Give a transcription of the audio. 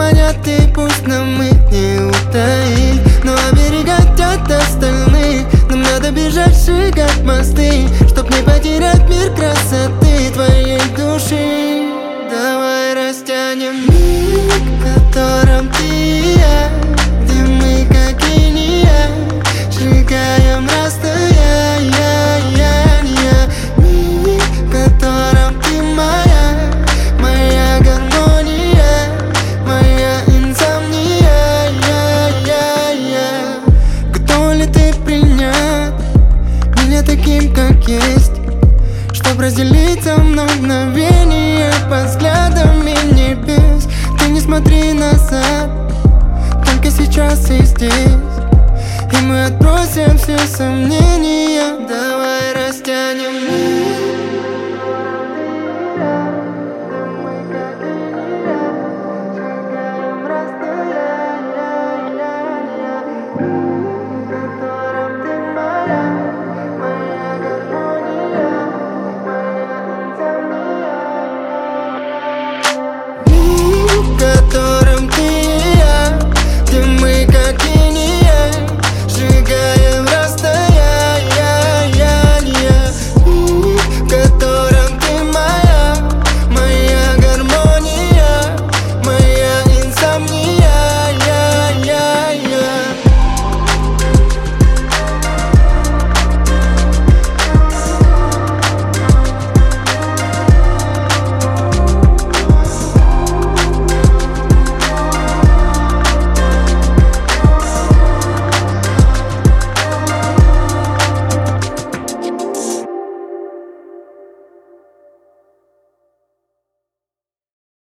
непонятный, пусть нам их не утаить, но оберегать от остальных нам надо бежать, сжигать мосты, чтоб не потерять мир красоты твоей души. Давай растянем миг, в котором ты и я, где мы как линия, сжигаем